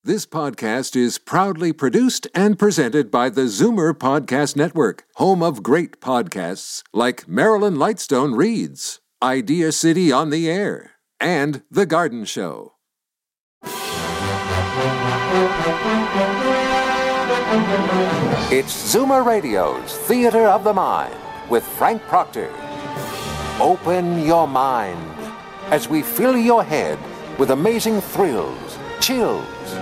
This podcast is proudly produced and presented by the Zoomer Podcast Network, home of great podcasts like Marilyn Lightstone Reads, Idea City on the Air, and The Garden Show. It's Zoomer Radio's Theater of the Mind with Frank Proctor. Open your mind as we fill your head with amazing thrills, chills,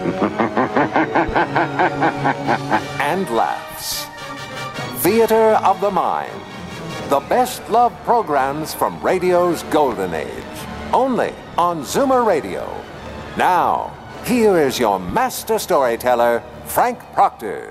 and laughs. Theater of the Mind. The best love programs from radio's golden age. Only on Zoomer Radio. Now, here is your master storyteller, Frank Proctor.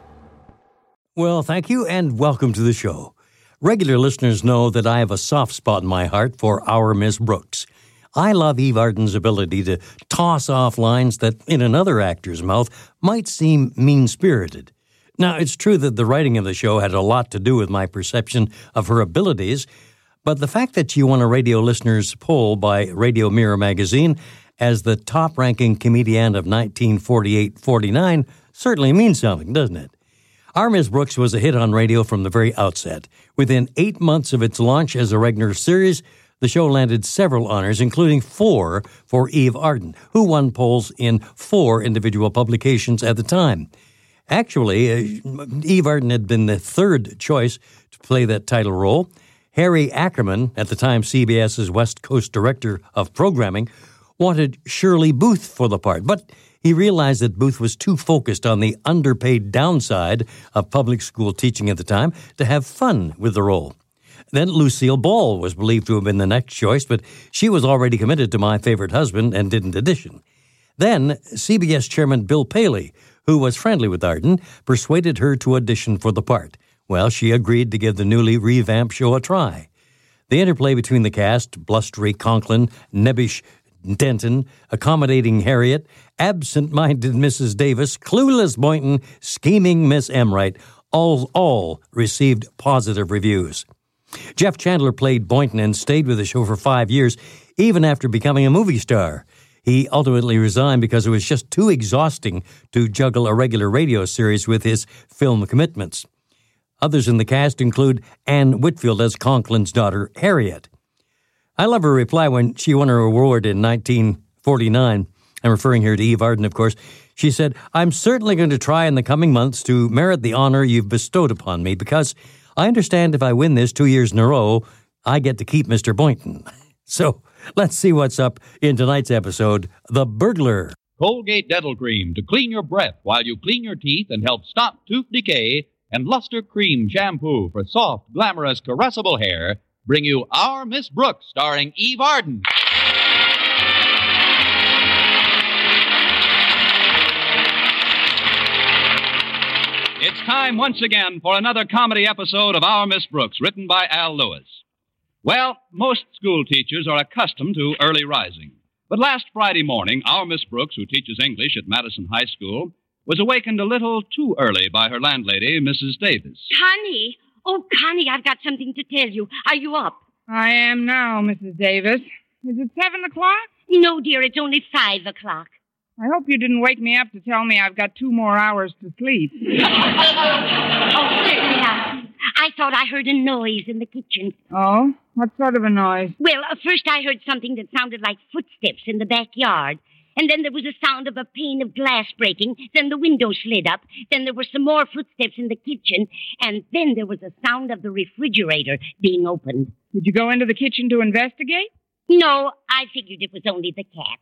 Well, thank you and welcome to the show. Regular listeners know that I have a soft spot in my heart for Our Miss Brooks. I love Eve Arden's ability to toss off lines that, in another actor's mouth, might seem mean-spirited. Now, it's true that the writing of the show had a lot to do with my perception of her abilities, but the fact that she won a radio listeners' poll by Radio Mirror magazine as the top-ranking comedian of 1948-49 certainly means something, doesn't it? Our Miss Brooks was a hit on radio from the very outset. Within 8 months of its launch as a regular series, the show landed several honors, including 4 for Eve Arden, who won polls in 4 individual publications at the time. Actually, Eve Arden had been the third choice to play that title role. Harry Ackerman, at the time CBS's West Coast Director of Programming, wanted Shirley Booth for the part, but he realized that Booth was too focused on the underpaid downside of public school teaching at the time to have fun with the role. Then Lucille Ball was believed to have been the next choice, but she was already committed to My Favorite Husband and didn't audition. Then CBS Chairman Bill Paley, who was friendly with Arden, persuaded her to audition for the part. Well, she agreed to give the newly revamped show a try. The interplay between the cast, blustery Conklin, nebbish Denton, accommodating Harriet, absent-minded Mrs. Davis, clueless Boynton, scheming Miss Emright, all received positive reviews. Jeff Chandler played Boynton and stayed with the show for 5 years, even after becoming a movie star. He ultimately resigned because it was just too exhausting to juggle a regular radio series with his film commitments. Others in the cast include Anne Whitfield as Conklin's daughter, Harriet. I love her reply when she won her award in 1949. I'm referring here to Eve Arden, of course. She said, "I'm certainly going to try in the coming months to merit the honor you've bestowed upon me because I understand if I win this 2 years in a row, I get to keep Mr. Boynton." So let's see what's up in tonight's episode, The Burglar. Colgate Dental Cream to clean your breath while you clean your teeth and help stop tooth decay, and Luster Cream Shampoo for soft, glamorous, caressable hair bring you Our Miss Brooks, starring Eve Arden. It's time once again for another comedy episode of Our Miss Brooks, written by Al Lewis. Well, most school teachers are accustomed to early rising. But last Friday morning, our Miss Brooks, who teaches English at Madison High School, was awakened a little too early by her landlady, Mrs. Davis. Connie! Oh, Connie, I've got something to tell you. Are you up? I am now, Mrs. Davis. Is it 7 o'clock? No, dear, it's only 5 o'clock. I hope you didn't wake me up to tell me I've got 2 more hours to sleep. Oh, certainly not. I thought I heard a noise in the kitchen. Oh? What sort of a noise? Well, first I heard something that sounded like footsteps in the backyard. And then there was a sound of a pane of glass breaking. Then the window slid up. Then there were some more footsteps in the kitchen. And then there was a sound of the refrigerator being opened. Did you go into the kitchen to investigate? No, I figured it was only the cat.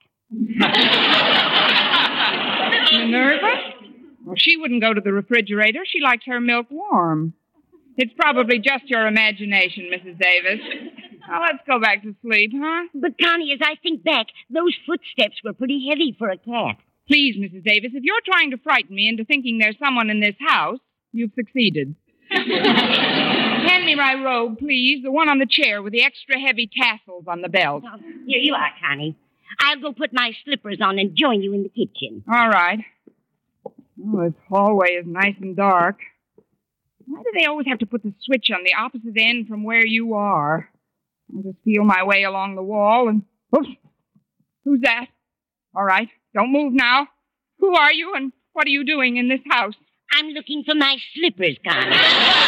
Minerva? Well, she wouldn't go to the refrigerator. She likes her milk warm. It's probably just your imagination, Mrs. Davis. Now, let's go back to sleep, huh? But, Connie, as I think back, those footsteps were pretty heavy for a cat. Please, Mrs. Davis, if you're trying to frighten me into thinking there's someone in this house, you've succeeded. Hand me my robe, please. The one on the chair with the extra heavy tassels on the belt. Oh, here you are, Connie. I'll go put my slippers on and join you in the kitchen. All right. Oh, this hallway is nice and dark. Why do they always have to put the switch on the opposite end from where you are? I'll just feel my way along the wall and... Oops! Who's that? All right. Don't move now. Who are you and what are you doing in this house? I'm looking for my slippers, Connie.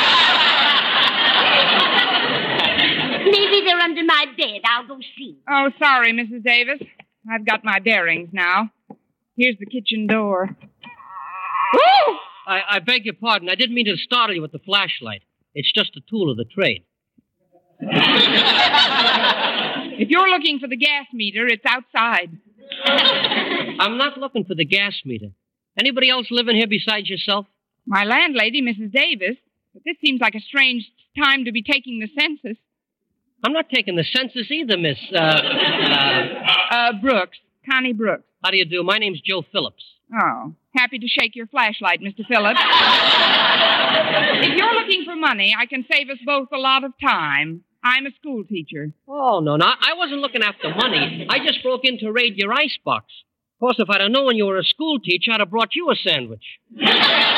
Maybe they're under my bed. I'll go see. Oh, sorry, Mrs. Davis. I've got my bearings now. Here's the kitchen door. Woo! I beg your pardon. I didn't mean to startle you with the flashlight. It's just a tool of the trade. If you're looking for the gas meter, it's outside. I'm not looking for the gas meter. Anybody else living here besides yourself? My landlady, Mrs. Davis. But this seems like a strange time to be taking the census. I'm not taking the census either, Miss... Brooks. Connie Brooks. How do you do? My name's Joe Phillips. Oh, happy to shake your flashlight, Mr. Phillips. If you're looking for money, I can save us both a lot of time. I'm a school teacher. Oh, no, I wasn't looking after money. I just broke in to raid your icebox. Of course, if I'd have known you were a school teacher, I'd have brought you a sandwich. But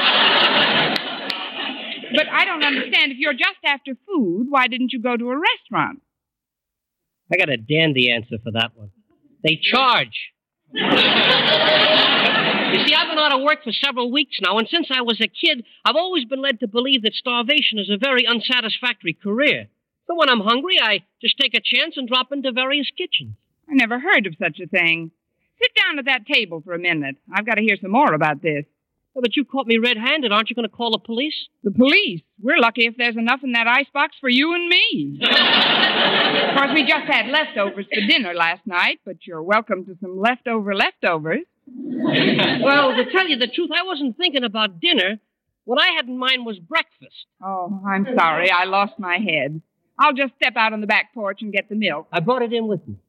I don't understand. If you're just after food, why didn't you go to a restaurant? I got a dandy answer for that one. They charge. You see, I've been out of work for several weeks now, and since I was a kid, I've always been led to believe that starvation is a very unsatisfactory career. So when I'm hungry, I just take a chance and drop into various kitchens. I never heard of such a thing. Sit down at that table for a minute. I've got to hear some more about this. Oh, but you caught me red-handed. Aren't you going to call the police? The police? We're lucky if there's enough in that icebox for you and me. Of course, we just had leftovers for dinner last night, but you're welcome to some leftovers. Well, to tell you the truth, I wasn't thinking about dinner. What I had in mind was breakfast. Oh, I'm sorry. I lost my head. I'll just step out on the back porch and get the milk. I brought it in with me.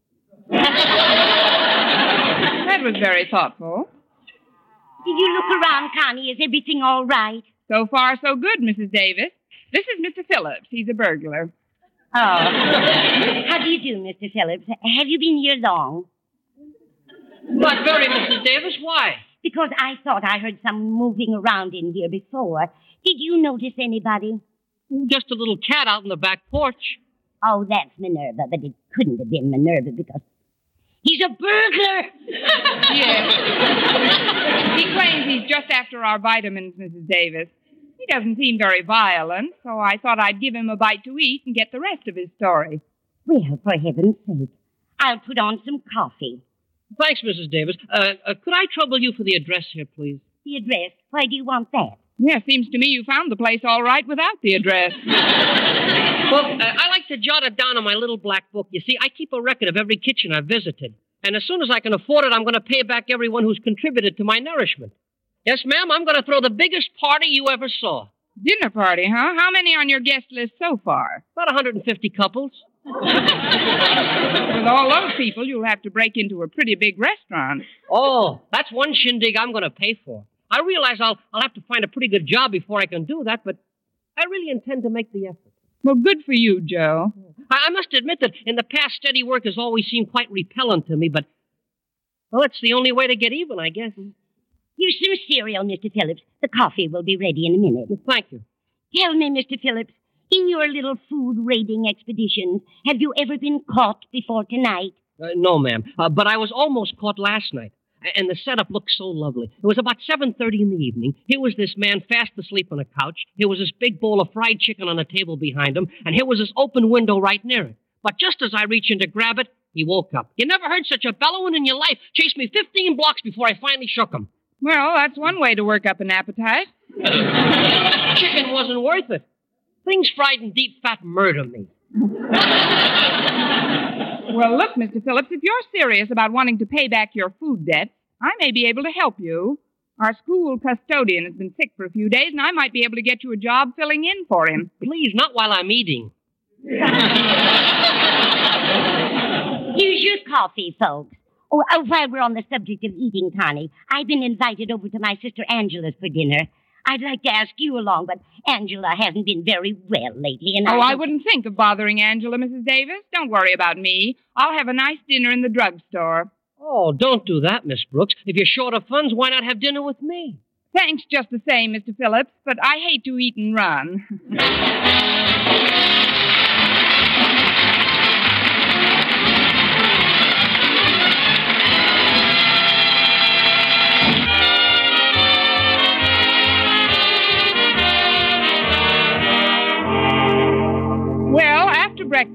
That was very thoughtful. Did you look around, Connie? Is everything all right? So far, so good, Mrs. Davis. This is Mr. Phillips. He's a burglar. Oh. How do you do, Mr. Phillips? Have you been here long? Not very, Mrs. Davis. Why? Because I thought I heard someone moving around in here before. Did you notice anybody? Just a little cat out on the back porch. Oh, that's Minerva, but it couldn't have been Minerva because he's a burglar! Yes. He claims he's just after our vitamins, Mrs. Davis. He doesn't seem very violent, so I thought I'd give him a bite to eat and get the rest of his story. Well, for heaven's sake, I'll put on some coffee. Thanks, Mrs. Davis. Could I trouble you for the address here, please? The address? Why do you want that? Yeah, seems to me you found the place all right without the address. Well, I like to jot it down in my little black book. You see, I keep a record of every kitchen I've visited. And as soon as I can afford it, I'm going to pay back everyone who's contributed to my nourishment. Yes, ma'am, I'm going to throw the biggest party you ever saw. Dinner party, huh? How many on your guest list so far? About 150 couples. With all those people, you'll have to break into a pretty big restaurant. Oh, that's one shindig I'm going to pay for. I realize I'll have to find a pretty good job before I can do that, but I really intend to make the effort. Well, good for you, Joe. I must admit that in the past, steady work has always seemed quite repellent to me, but, well, it's the only way to get even, I guess. Here's some cereal, Mr. Phillips. The coffee will be ready in a minute. Well, thank you. Tell me, Mr. Phillips, in your little food raiding expeditions, have you ever been caught before tonight? No, ma'am, but I was almost caught last night. And the setup looked so lovely. It was about 7:30 in the evening. Here was this man fast asleep on a couch. Here was this big bowl of fried chicken on a table behind him. And here was this open window right near it. But just as I reached in to grab it, he woke up. You never heard such a bellowing in your life. Chased me 15 blocks before I finally shook him. Well, that's one way to work up an appetite. Chicken wasn't worth it. Things fried in deep fat murder me. Well, look, Mr. Phillips, if you're serious about wanting to pay back your food debt, I may be able to help you. Our school custodian has been sick for a few days, and I might be able to get you a job filling in for him. Please, not while I'm eating. Here's your coffee, folks. Oh, while we're on the subject of eating, Connie, I've been invited over to my sister Angela's for dinner. I'd like to ask you along, but Angela hasn't been very well lately, and I wouldn't think of bothering Angela, Mrs. Davis. Don't worry about me. I'll have a nice dinner in the drugstore. Oh, don't do that, Miss Brooks. If you're short of funds, why not have dinner with me? Thanks just the same, Mr. Phillips, but I hate to eat and run.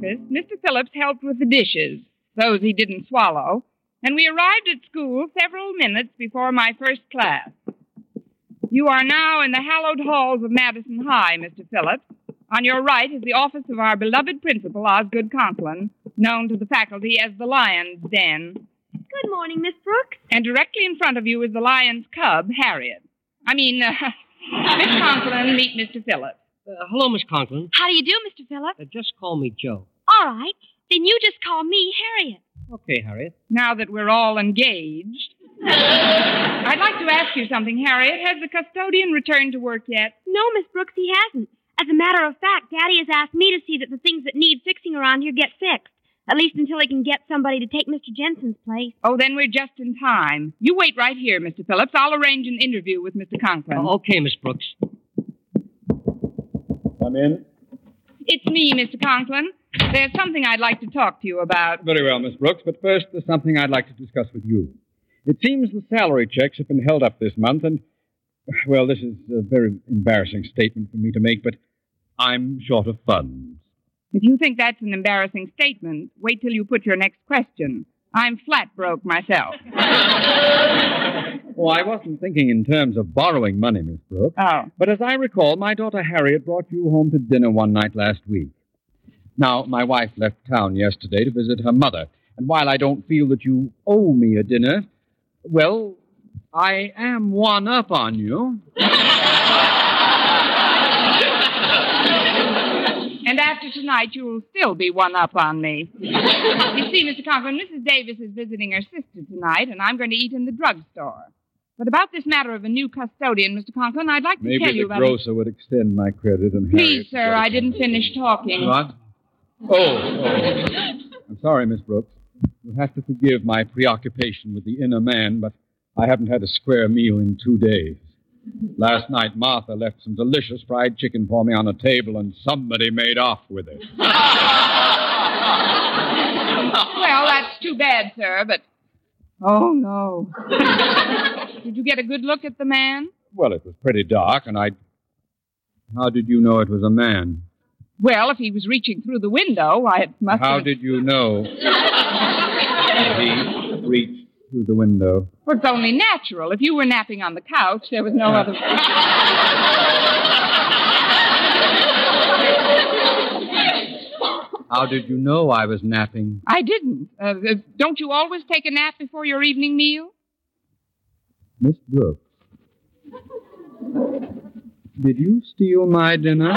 breakfast, Mr. Phillips helped with the dishes, those he didn't swallow, and we arrived at school several minutes before my first class. You are now in the hallowed halls of Madison High, Mr. Phillips. On your right is the office of our beloved principal, Osgood Conklin, known to the faculty as the Lion's Den. Good morning, Miss Brooks. And directly in front of you is the lion's cub, Harriet. Miss Conklin, meet Mr. Phillips. Hello, Miss Conklin. How do you do, Mr. Phillips? Just call me Joe. All right. Then you just call me Harriet. Okay, Harriet. Now that we're all engaged, I'd like to ask you something, Harriet. Has the custodian returned to work yet? No, Miss Brooks, he hasn't. As a matter of fact, Daddy has asked me to see that the things that need fixing around here get fixed. At least until he can get somebody to take Mr. Jensen's place. Oh, then we're just in time. You wait right here, Mr. Phillips. I'll arrange an interview with Mr. Conklin. Okay, Miss Brooks. Come in. It's me, Mr. Conklin. There's something I'd like to talk to you about. Very well, Miss Brooks, but first there's something I'd like to discuss with you. It seems the salary checks have been held up this month, and, well, this is a very embarrassing statement for me to make, but I'm short of funds. If you think that's an embarrassing statement, wait till you put your next question. I'm flat broke myself. Oh, I wasn't thinking in terms of borrowing money, Miss Brooks. Oh. But as I recall, my daughter Harriet brought you home to dinner one night last week. Now, my wife left town yesterday to visit her mother, and while I don't feel that you owe me a dinner, well, I am one up on you. And after tonight, you'll still be one up on me. You see, Mr. Conklin, Mrs. Davis is visiting her sister tonight, and I'm going to eat in the drugstore. But about this matter of a new custodian, Mr. Conklin, I'd like to tell you about... Maybe the grocer would extend my credit and Please, sir, I didn't finish talking. What? Oh. I'm sorry, Miss Brooks. You'll have to forgive my preoccupation with the inner man, but I haven't had a square meal in 2 days. Last night, Martha left some delicious fried chicken for me on a table, and somebody made off with it. Well, that's too bad, sir, but... Oh, no. Did you get a good look at the man? Well, it was pretty dark, and How did you know it was a man? Well, if he was reaching through the window, why, it must How have... did you know he reached through the window? Well, it's only natural. If you were napping on the couch, there was no other... How did you know I was napping? I didn't. Don't you always take a nap before your evening meal? Miss Brooks, did you steal my dinner?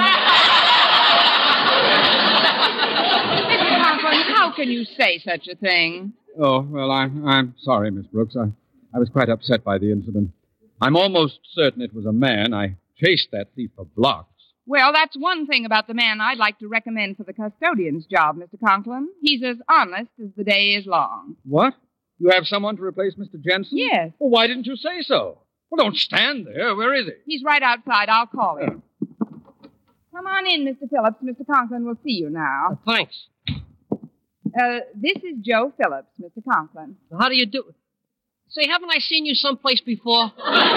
Mr. Conklin, how can you say such a thing? Oh, well, I'm sorry, Miss Brooks. I was quite upset by the incident. I'm almost certain it was a man. I chased that thief for blocks. Well, that's one thing about the man I'd like to recommend for the custodian's job, Mr. Conklin. He's as honest as the day is long. What? You have someone to replace Mr. Jensen? Yes. Well, why didn't you say so? Well, don't stand there. Where is he? He's right outside. I'll call him. Come on in, Mr. Phillips. Mr. Conklin will see you now. Thanks. This is Joe Phillips, Mr. Conklin. How do you do? Say, haven't I seen you someplace before?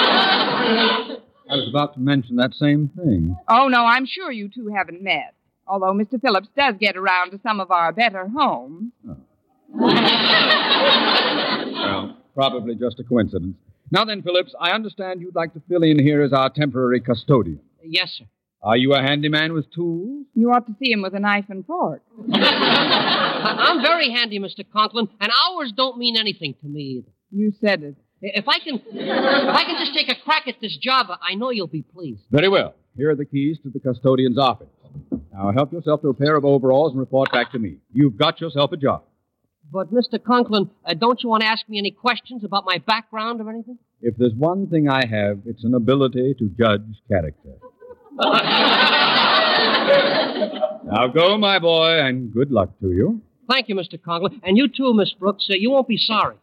I was about to mention that same thing. Oh, no, I'm sure you two haven't met. Although Mr. Phillips does get around to some of our better homes. Oh. Well, probably just a coincidence. Now then, Phillips, I understand you'd like to fill in here as our temporary custodian. Yes, sir. Are you a handyman with tools? You ought to see him with a knife and fork. I'm very handy, Mr. Conklin, and hours don't mean anything to me either. You said it. If I can just take a crack at this job, I know you'll be pleased. Very well. Here are the keys to the custodian's office. Now help yourself to a pair of overalls and report back to me. You've got yourself a job. But, Mr. Conklin, don't you want to ask me any questions about my background or anything? If there's one thing I have, it's an ability to judge character. Now go, my boy, and good luck to you. Thank you, Mr. Conklin. And you too, Miss Brooks. You won't be sorry.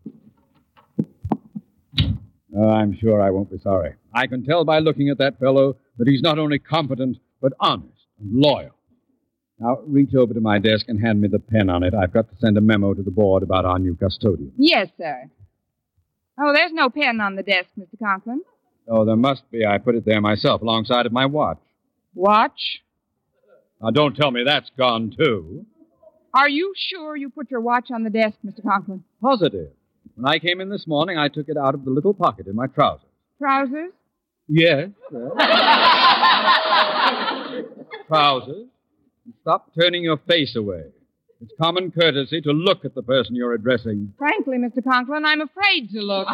Oh, I'm sure I won't be sorry. I can tell by looking at that fellow that he's not only competent, but honest and loyal. Now, reach over to my desk and hand me the pen on it. I've got to send a memo to the board about our new custodian. Yes, sir. Oh, there's no pen on the desk, Mr. Conklin. Oh, there must be. I put it there myself, alongside of my watch. Watch? Now, don't tell me that's gone, too. Are you sure you put your watch on the desk, Mr. Conklin? Positive. When I came in this morning, I took it out of the little pocket in my trousers. Trousers? Yes. Trousers. Stop turning your face away. It's common courtesy to look at the person you're addressing. Frankly, Mr. Conklin, I'm afraid to look.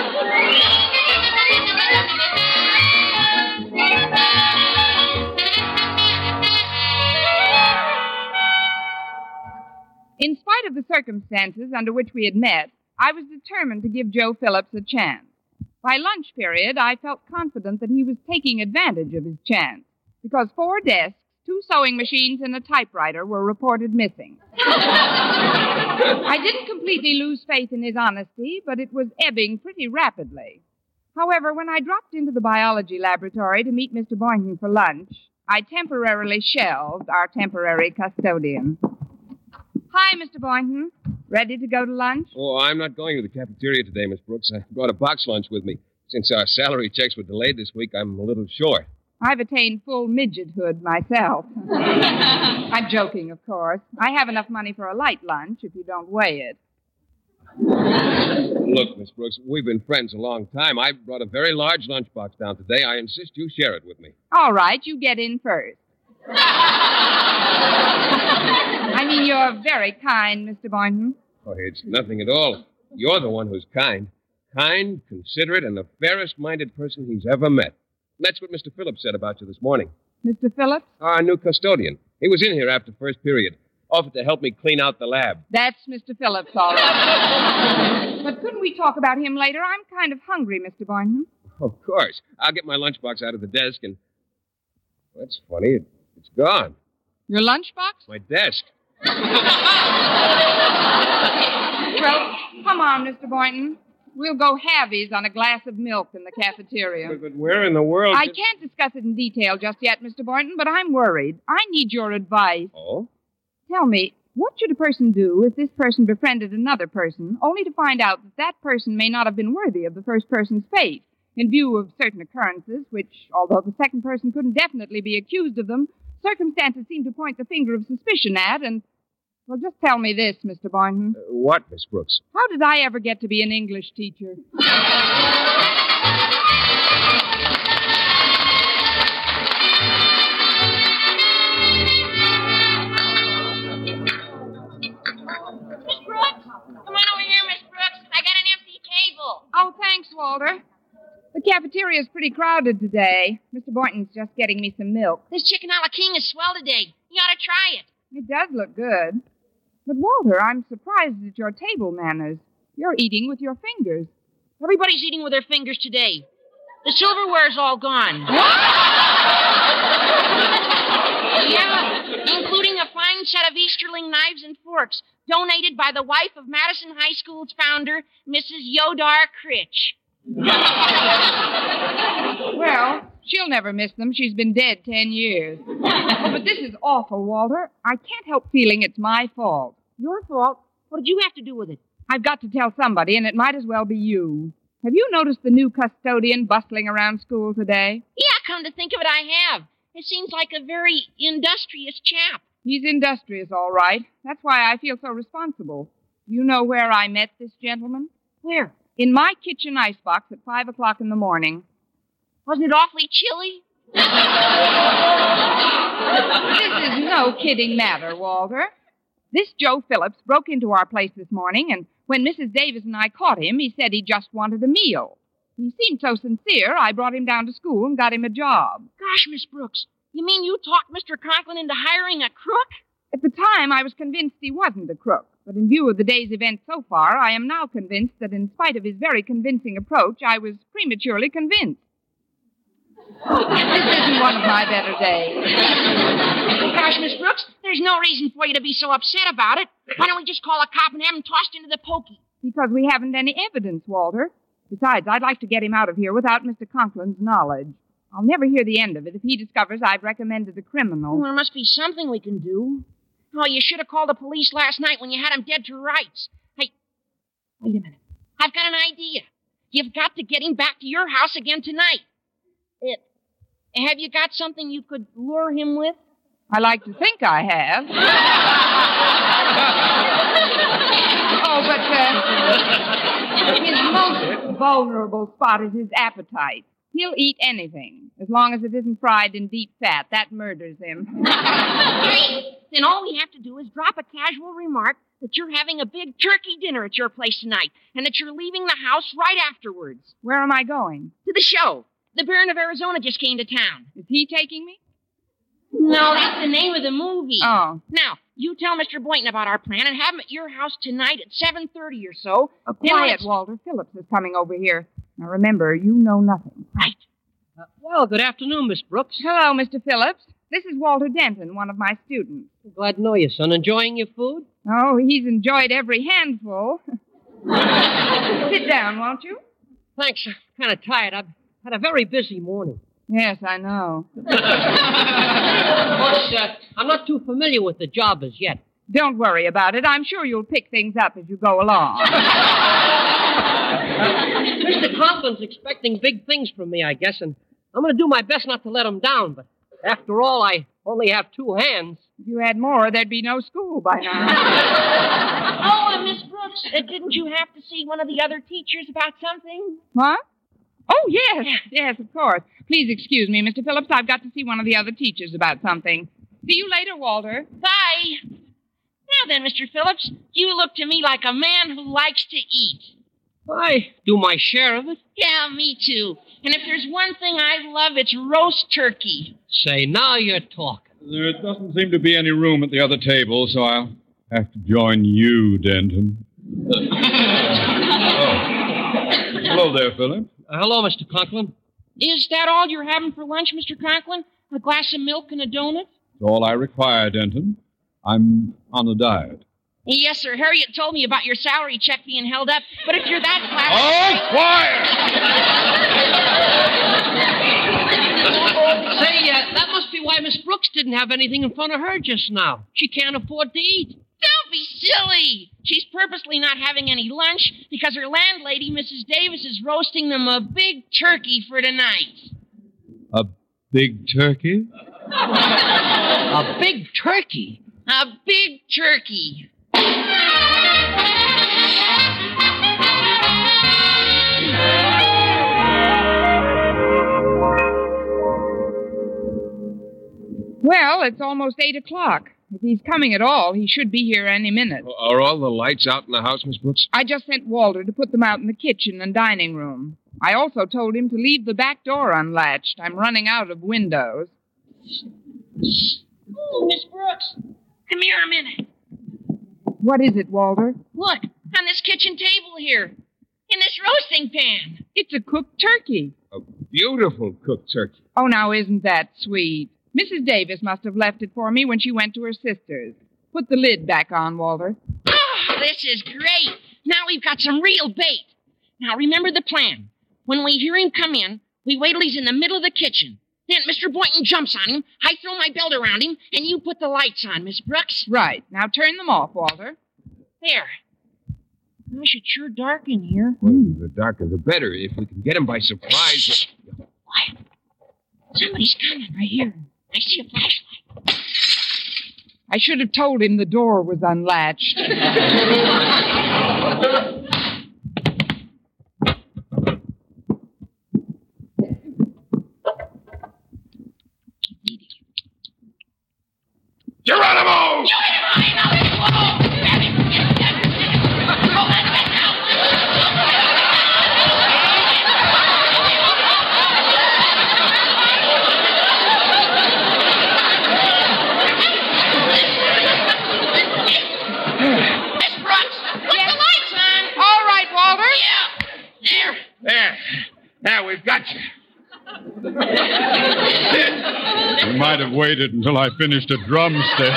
In spite of the circumstances under which we had met, I was determined to give Joe Phillips a chance. By lunch period, I felt confident that he was taking advantage of his chance, because 4 desks, 2 sewing machines, and a typewriter were reported missing. I didn't completely lose faith in his honesty, but it was ebbing pretty rapidly. However, when I dropped into the biology laboratory to meet Mr. Boynton for lunch, I temporarily shelved our temporary custodian. Hi, Mr. Boynton. Ready to go to lunch? Oh, I'm not going to the cafeteria today, Miss Brooks. I brought a box lunch with me. Since our salary checks were delayed this week, I'm a little short. I've attained full midgethood myself. I'm joking, of course. I have enough money for a light lunch if you don't weigh it. Look, Miss Brooks, we've been friends a long time. I brought a very large lunchbox down today. I insist you share it with me. All right, you get in first. I mean, you're very kind, Mr. Boynton. Oh, it's nothing at all. You're the one who's kind. Kind, considerate, and the fairest-minded person he's ever met. That's what Mr. Phillips said about you this morning. Mr. Phillips? Our new custodian. He was in here after first period. Offered to help me clean out the lab. That's Mr. Phillips, all right. But couldn't we talk about him later? I'm kind of hungry, Mr. Boynton. Of course. I'll get my lunchbox out of the desk and... That's funny. It's gone. Your lunchbox? My desk. Well, come on, Mr. Boynton. We'll go halvies on a glass of milk in the cafeteria. But where in the world... I can't discuss it in detail just yet, Mr. Boynton, but I'm worried. I need your advice. Oh? Tell me, what should a person do if this person befriended another person, only to find out that that person may not have been worthy of the first person's fate, in view of certain occurrences, which, although the second person couldn't definitely be accused of them, circumstances seem to point the finger of suspicion at, and... Well, just tell me this, Mr. Boynton. What, Miss Brooks? How did I ever get to be an English teacher? Oh, thanks, Walter. The cafeteria's pretty crowded today. Mr. Boynton's just getting me some milk. This chicken a la king is swell today. You ought to try it. It does look good. But, Walter, I'm surprised at your table manners. You're eating with your fingers. Everybody's eating with their fingers today. The silverware's all gone. Yeah, including a fine set of Easterling knives and forks, donated by the wife of Madison High School's founder, Mrs. Yodar Critch. Well, she'll never miss them. She's been dead 10 years. Oh, but this is awful, Walter. I can't help feeling it's my fault. Your fault? What did you have to do with it? I've got to tell somebody, and it might as well be you. Have you noticed the new custodian bustling around school today? Yeah, come to think of it, I have. It seems like a very industrious chap. He's industrious, all right. That's why I feel so responsible. You know where I met this gentleman? Where? In my kitchen icebox at 5 o'clock in the morning. Wasn't it awfully chilly? This is no kidding matter, Walter. This Joe Phillips broke into our place this morning, and when Mrs. Davis and I caught him, he said he just wanted a meal. He seemed so sincere, I brought him down to school and got him a job. Gosh, Miss Brooks, you mean you talked Mr. Conklin into hiring a crook? At the time, I was convinced he wasn't a crook. But in view of the day's events so far, I am now convinced that in spite of his very convincing approach, I was prematurely convinced. This isn't one of my better days. Gosh, Miss Brooks, there's no reason for you to be so upset about it. Why don't we just call a cop and have him tossed into the pokey? Because we haven't any evidence, Walter. Besides, I'd like to get him out of here without Mr. Conklin's knowledge. I'll never hear the end of it if he discovers I've recommended a criminal. Well, there must be something we can do. Oh, you should have called the police last night when you had him dead to rights. Hey, wait a minute. I've got an idea. You've got to get him back to your house again tonight. Have you got something you could lure him with? I like to think I have. His most vulnerable spot is his appetite. He'll eat anything, as long as it isn't fried in deep fat. That murders him. Then all we have to do is drop a casual remark that you're having a big turkey dinner at your place tonight, and that you're leaving the house right afterwards. Where am I going? To the show. The Baron of Arizona just came to town. Is he taking me? No, that's the name of the movie. Oh. Now, you tell Mr. Boynton about our plan and have him at your house tonight at 7:30 or so. Quiet, Walter. Phillips is coming over here. Now, remember, you know nothing. Right. Well, good afternoon, Miss Brooks. Hello, Mr. Phillips. This is Walter Denton, one of my students. Glad to know you, son. Enjoying your food? Oh, he's enjoyed every handful. Sit down, won't you? Thanks. I'm kind of tired. I've had a very busy morning. Yes, I know. Of course, I'm not too familiar with the job as yet. Don't worry about it. I'm sure you'll pick things up as you go along. Mr. Conklin's expecting big things from me, I guess, and I'm going to do my best not to let him down, but after all, I only have 2 hands. If you had more, there'd be no school by now. Miss Brooks, didn't you have to see one of the other teachers about something? What? Oh, yes. Yes, of course. Please excuse me, Mr. Phillips. I've got to see one of the other teachers about something. See you later, Walter. Bye. Now then, Mr. Phillips, you look to me like a man who likes to eat. I do my share of it. Yeah, me too. And if there's one thing I love, it's roast turkey. Say, now you're talking. There doesn't seem to be any room at the other table, so I'll have to join you, Denton. Hello there, Philip. Hello, Mr. Conklin. Is that all you're having for lunch, Mr. Conklin? A glass of milk and a donut? It's all I require, Denton. I'm on a diet. Yes, sir. Harriet told me about your salary check being held up, but if you're that glad... Oh, quiet! Say, that must be why Miss Brooks didn't have anything in front of her just now. She can't afford to eat. Don't be silly. She's purposely not having any lunch because her landlady, Mrs. Davis, is roasting them a big turkey for tonight. A big turkey? A big turkey? A big turkey. Well, it's almost 8 o'clock. If he's coming at all, he should be here any minute. Are all the lights out in the house, Miss Brooks? I just sent Walter to put them out in the kitchen and dining room. I also told him to leave the back door unlatched. I'm running out of windows. Oh, Miss Brooks, come here a minute. What is it, Walter? Look, on this kitchen table here, in this roasting pan. It's a cooked turkey. A beautiful cooked turkey. Oh, now isn't that sweet? Mrs. Davis must have left it for me when she went to her sister's. Put the lid back on, Walter. Oh, this is great. Now we've got some real bait. Now remember the plan. When we hear him come in, we wait till he's in the middle of the kitchen. Then Mr. Boynton jumps on him, I throw my belt around him, and you put the lights on, Miss Brooks. Right. Now turn them off, Walter. There. Gosh, it's sure dark in here. Well, the darker the better. If we can get him by surprise. Shh. Quiet. Somebody's coming right here. I see a flashlight. I should have told him the door was unlatched. Geronimo! There, we've got you. You might have waited until I finished a drumstick.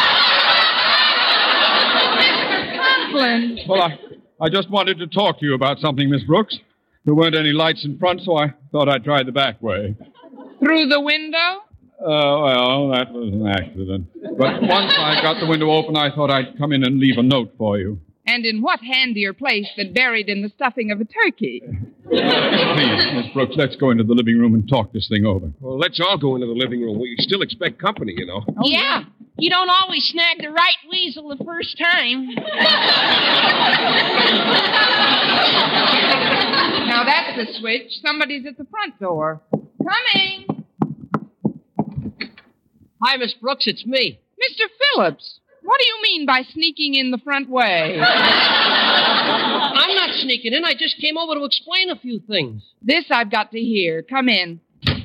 Conklin. Well, I just wanted to talk to you about something, Miss Brooks. There weren't any lights in front, so I thought I'd try the back way. Through the window? Well, that was an accident. But once I got the window open, I thought I'd come in and leave a note for you. And in what handier place than buried in the stuffing of a turkey? Please, Miss Brooks, let's go into the living room and talk this thing over. Well, let's all go into the living room. We still expect company, you know. Oh, yeah. You don't always snag the right weasel the first time. Now that's the switch. Somebody's at the front door. Coming. Hi, Miss Brooks, it's me. Mr. Phillips, what do you mean by sneaking in the front way? I'm not sneaking in. I just came over to explain a few things. This I've got to hear. Come in.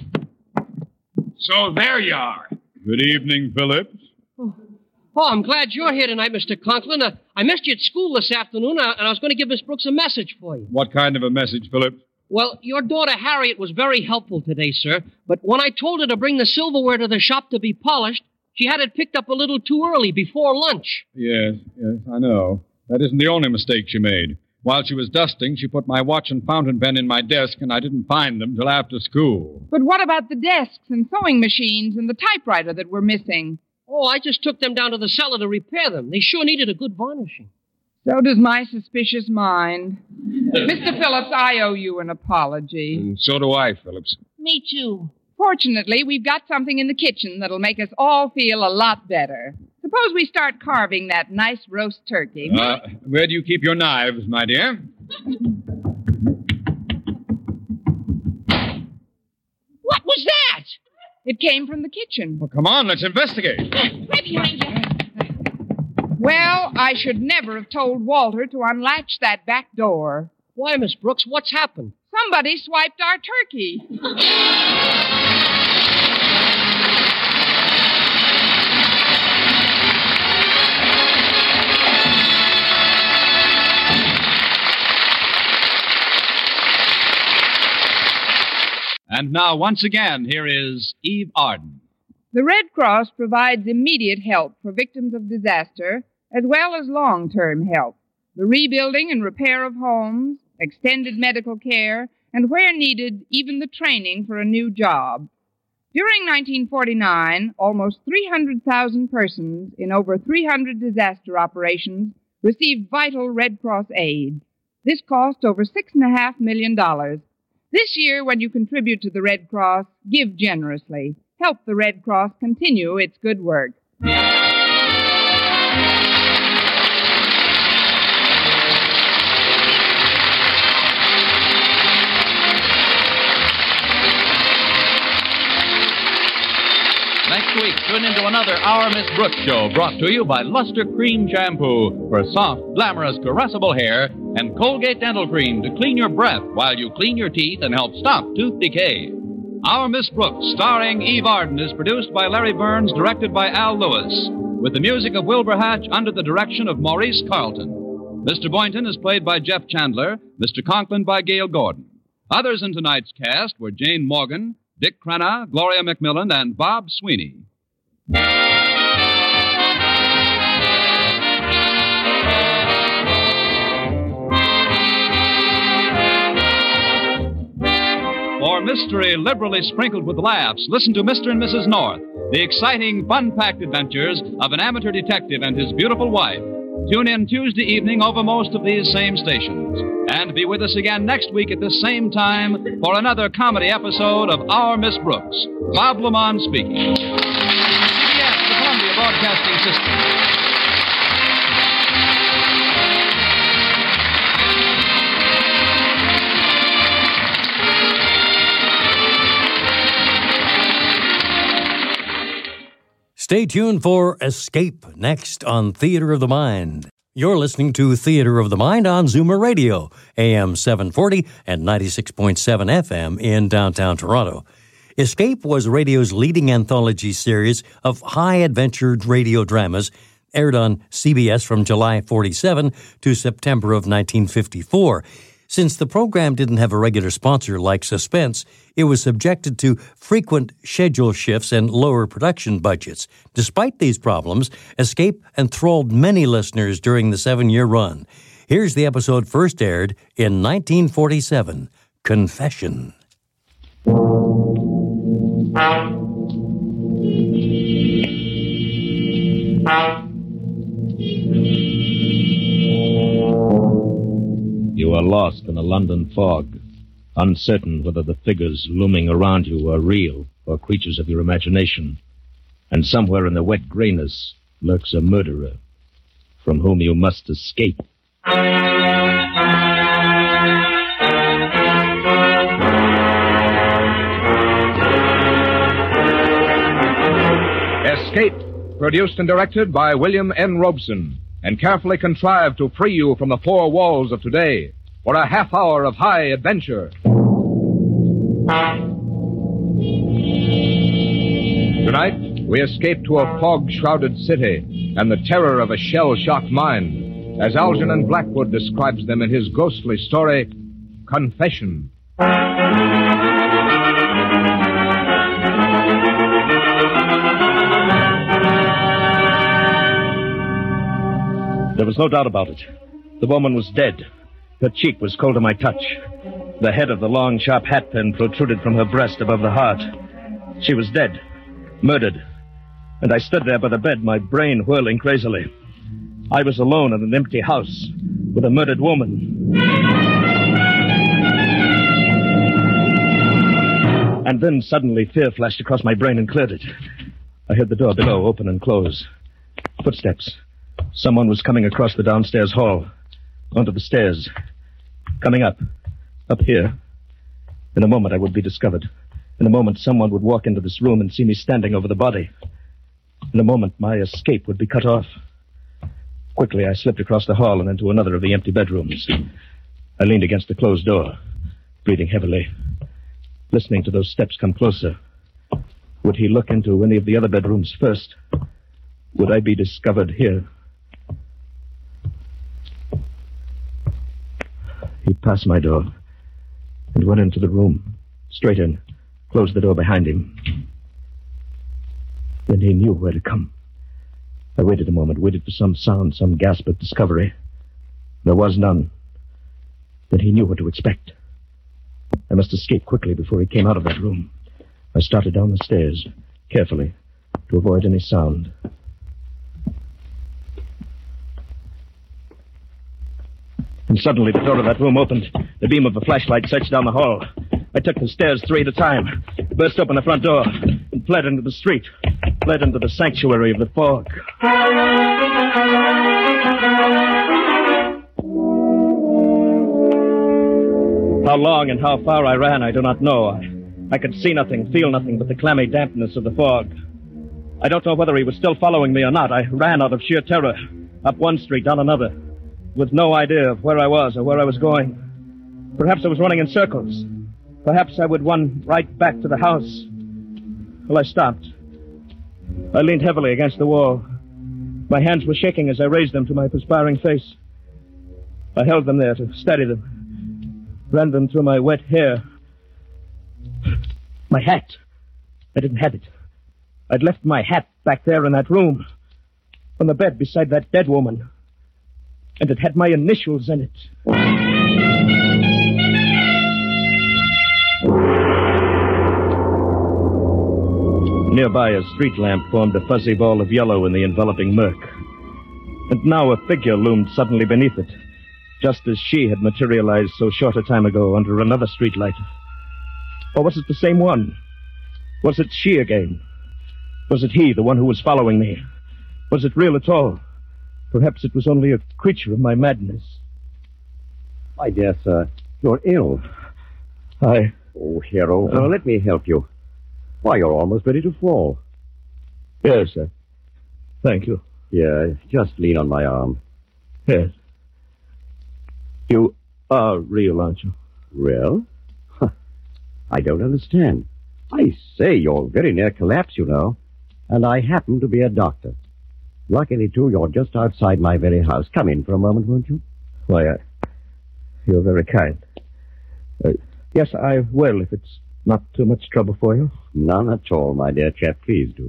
So there you are. Good evening, Phillips. Oh, I'm glad you're here tonight, Mr. Conklin. I missed you at school this afternoon, and I was going to give Miss Brooks a message for you. What kind of a message, Phillips? Well, your daughter Harriet was very helpful today, sir. But when I told her to bring the silverware to the shop to be polished, she had it picked up a little too early, before lunch. Yes, I know. That isn't the only mistake she made. While she was dusting, she put my watch and fountain pen in my desk, and I didn't find them till after school. But what about the desks and sewing machines and the typewriter that were missing? Oh, I just took them down to the cellar to repair them. They sure needed a good varnishing. So does my suspicious mind. Mr. Phillips, I owe you an apology. And so do I, Phillips. Me too. Fortunately, we've got something in the kitchen that'll make us all feel a lot better. Suppose we start carving that nice roast turkey. Where do you keep your knives, my dear? What was that? It came from the kitchen. Well, come on, let's investigate. Right behind you. Well, I should never have told Walter to unlatch that back door. Why, Miss Brooks, what's happened? Somebody swiped our turkey. And now, once again, here is Eve Arden. The Red Cross provides immediate help for victims of disaster, as well as long-term help. The rebuilding and repair of homes, extended medical care, and where needed, even the training for a new job. During 1949, almost 300,000 persons in over 300 disaster operations received vital Red Cross aid. This cost over $6.5 million. This year, when you contribute to the Red Cross, give generously. Help the Red Cross continue its good work. Next week, tune into another Our Miss Brooks show brought to you by Luster Cream Shampoo for soft, glamorous, caressable hair and Colgate Dental Cream to clean your breath while you clean your teeth and help stop tooth decay. Our Miss Brooks, starring Eve Arden, is produced by Larry Burns, directed by Al Lewis, with the music of Wilbur Hatch under the direction of Maurice Carlton. Mr. Boynton is played by Jeff Chandler, Mr. Conklin by Gail Gordon. Others in tonight's cast were Jane Morgan, Dick Crenna, Gloria McMillan, and Bob Sweeney. For mystery liberally sprinkled with laughs, listen to Mr. and Mrs. North, the exciting, fun-packed adventures of an amateur detective and his beautiful wife. Tune in Tuesday evening over most of these same stations. And be with us again next week at the same time for another comedy episode of Our Miss Brooks. Bob Lamont speaking. CBS, the Columbia Broadcasting System. Stay tuned for Escape next on Theater of the Mind. You're listening to Theater of the Mind on Zoomer Radio, AM 740 and 96.7 FM in downtown Toronto. Escape was radio's leading anthology series of high-adventure radio dramas aired on CBS from July 47 to September of 1954. Since the program didn't have a regular sponsor like Suspense, it was subjected to frequent schedule shifts and lower production budgets. Despite these problems, Escape enthralled many listeners during the 7-year run. Here's the episode first aired in 1947, Confession. are lost in a London fog, uncertain whether the figures looming around you are real or creatures of your imagination. And somewhere in the wet grayness lurks a murderer from whom you must escape. Escape, produced and directed by William N. Robeson, and carefully contrived to free you from the four walls of today for a half hour of high adventure. Tonight, we escape to a fog-shrouded city and the terror of a shell-shocked mind, as Algernon Blackwood describes them in his ghostly story, Confession. There was no doubt about it. The woman was dead. Her cheek was cold to my touch. The head of the long, sharp hatpin protruded from her breast above the heart. She was dead. Murdered. And I stood there by the bed, my brain whirling crazily. I was alone in an empty house with a murdered woman. And then suddenly fear flashed across my brain and cleared it. I heard the door below open and close. Footsteps. Someone was coming across the downstairs hall, onto the stairs. Coming up here. In a moment I would be discovered. In a moment someone would walk into this room and see me standing over the body. In a moment my escape would be cut off. Quickly I slipped across the hall and into another of the empty bedrooms. I leaned against the closed door, breathing heavily, listening to those steps come closer. Would he look into any of the other bedrooms first? Would I be discovered here? He passed my door and went into the room, straight in, closed the door behind him. Then he knew where to come. I waited a moment, waited for some sound, some gasp of discovery. There was none. Then he knew what to expect. I must escape quickly before he came out of that room. I started down the stairs, carefully, to avoid any sound. And suddenly the door of that room opened. The beam of a flashlight searched down the hall. I took the stairs 3 at a time, burst open the front door, and fled into the street, fled into the sanctuary of the fog. How long and how far I ran, I do not know. I could see nothing, feel nothing but the clammy dampness of the fog. I don't know whether he was still following me or not. I ran out of sheer terror, up one street, down another, with no idea of where I was or where I was going. Perhaps I was running in circles. Perhaps I would run right back to the house. Well, I stopped. I leaned heavily against the wall. My hands were shaking as I raised them to my perspiring face. I held them there to steady them, ran them through my wet hair. My hat. I didn't have it. I'd left my hat back there in that room, on the bed beside that dead woman. And it had my initials in it. Nearby, a street lamp formed a fuzzy ball of yellow in the enveloping murk. And now a figure loomed suddenly beneath it, just as she had materialized so short a time ago under another streetlight. Or was it the same one? Was it she again? Was it he, the one who was following me? Was it real at all? Perhaps it was only a creature of my madness. My dear sir, you're ill. Oh, hero, let me help you. Why, you're almost ready to fall. Yes, sir. Thank you. Yeah, just lean on my arm. Yes. You are real, aren't you? Real? I don't understand. I say, you're very near collapse, you know. And I happen to be a doctor. Luckily, too, you're just outside my very house. Come in for a moment, won't you? Why, you're very kind. Yes, I will, if it's not too much trouble for you. None at all, my dear chap. Please do.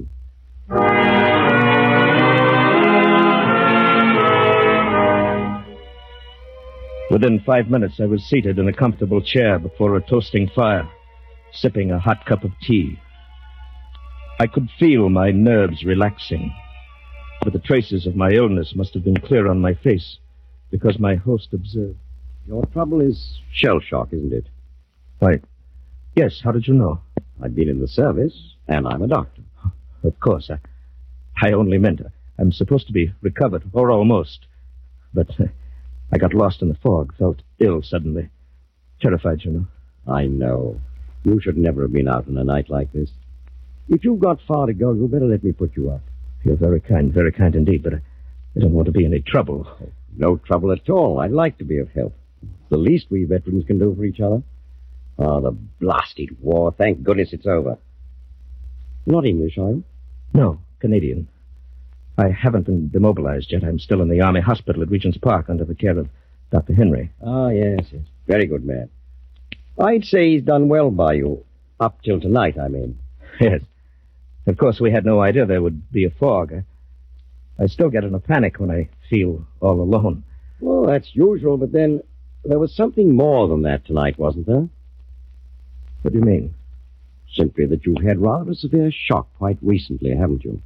Within 5 minutes, I was seated in a comfortable chair before a toasting fire, sipping a hot cup of tea. I could feel my nerves relaxing, but the traces of my illness must have been clear on my face, because my host observed. Your trouble is shell shock, isn't it? Why, yes. How did you know? I've been in the service, and I'm a doctor. Of course. I only meant I'm supposed to be recovered, or almost. But I got lost in the fog, felt ill suddenly. Terrified, you know. I know. You should never have been out on a night like this. If you've got far to go, you'd better let me put you up. You're very kind indeed, but I don't want to be in any trouble. No trouble at all. I'd like to be of help. It's the least we veterans can do for each other. Ah, the blasted war. Thank goodness it's over. Not English, are you? No, Canadian. I haven't been demobilized yet. I'm still in the Army Hospital at Regent's Park under the care of Dr. Henry. Ah, yes. Very good man. I'd say he's done well by you. Up till tonight, I mean. Yes. Of course, we had no idea there would be a fog. I still get in a panic when I feel all alone. Well, that's usual, but then there was something more than that tonight, wasn't there? What do you mean? Simply that you've had rather a severe shock quite recently, haven't you?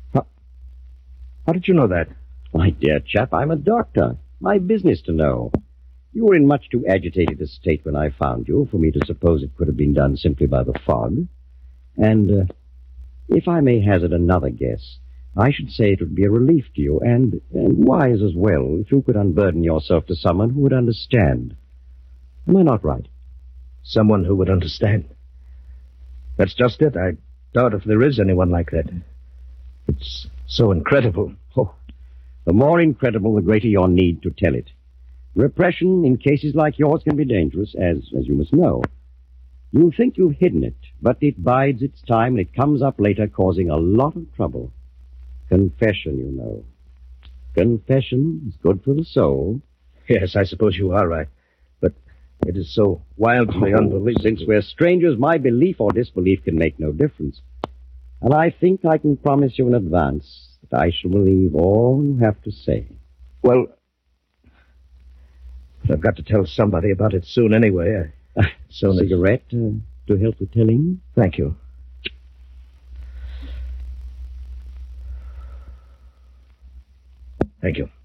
How did you know that? My dear chap, I'm a doctor. My business to know. You were in much too agitated a state when I found you for me to suppose it could have been done simply by the fog. And, if I may hazard another guess, I should say it would be a relief to you, and wise as well, if you could unburden yourself to someone who would understand. Am I not right? Someone who would understand. That's just it. I doubt if there is anyone like that. It's so incredible. Oh, the more incredible, the greater your need to tell it. Repression in cases like yours can be dangerous, as you must know. You think you've hidden it, but it bides its time and it comes up later causing a lot of trouble. Confession, you know. Confession is good for the soul. Yes, I suppose you are right. But it is so wildly unbelievable. Since we're strangers, my belief or disbelief can make no difference. And I think I can promise you in advance that I shall believe all you have to say. Well, I've got to tell somebody about it soon anyway. Cigarette to help with telling? Thank you. Thank you.